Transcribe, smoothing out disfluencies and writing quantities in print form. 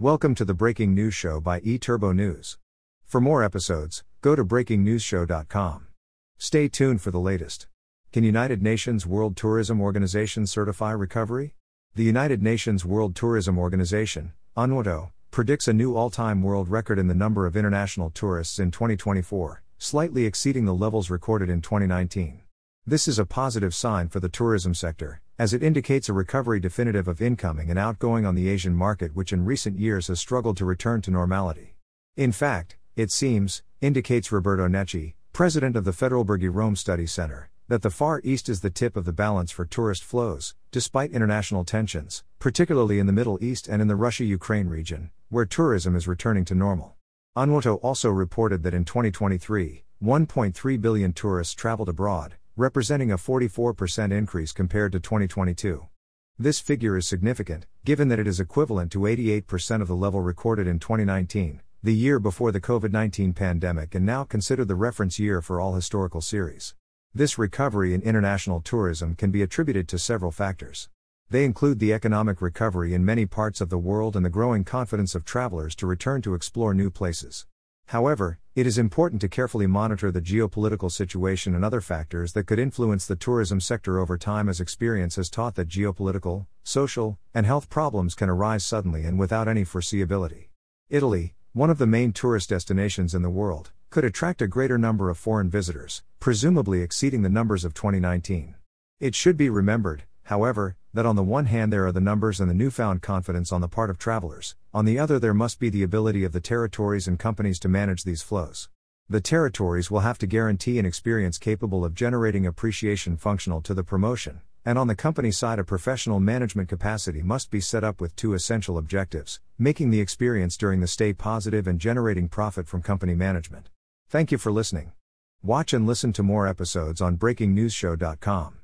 Welcome to the Breaking News Show by eTurbo News. For more episodes, go to breakingnewsshow.com. Stay tuned for the latest. Can United Nations World Tourism Organization certify recovery? The United Nations World Tourism Organization, UNWTO, predicts a new all-time world record in the number of international tourists in 2024, slightly exceeding the levels recorded in 2019. This is a positive sign for the tourism sector, as it indicates a recovery definitive of incoming and outgoing on the Asian market, which in recent years has struggled to return to normality. In fact, it seems, indicates Roberto Necci, president of the Federalberghi Rome Study Center, that the Far East is the tip of the balance for tourist flows, despite international tensions, particularly in the Middle East and in the Russia-Ukraine region, where tourism is returning to normal. UNWTO also reported that in 2023, 1.3 billion tourists traveled abroad, representing a 44% increase compared to 2022. This figure is significant, given that it is equivalent to 88% of the level recorded in 2019, the year before the COVID-19 pandemic, and now considered the reference year for all historical series. This recovery in international tourism can be attributed to several factors. They include the economic recovery in many parts of the world and the growing confidence of travelers to return to explore new places. However, it is important to carefully monitor the geopolitical situation and other factors that could influence the tourism sector over time, as experience has taught that geopolitical, social, and health problems can arise suddenly and without any foreseeability. Italy, one of the main tourist destinations in the world, could attract a greater number of foreign visitors, presumably exceeding the numbers of 2019. It should be remembered, however, that on the one hand there are the numbers and the newfound confidence on the part of travelers, on the other there must be the ability of the territories and companies to manage these flows. The territories will have to guarantee an experience capable of generating appreciation functional to the promotion, and on the company side a professional management capacity must be set up with two essential objectives: making the experience during the stay positive and generating profit from company management. Thank you for listening. Watch and listen to more episodes on breakingnewsshow.com.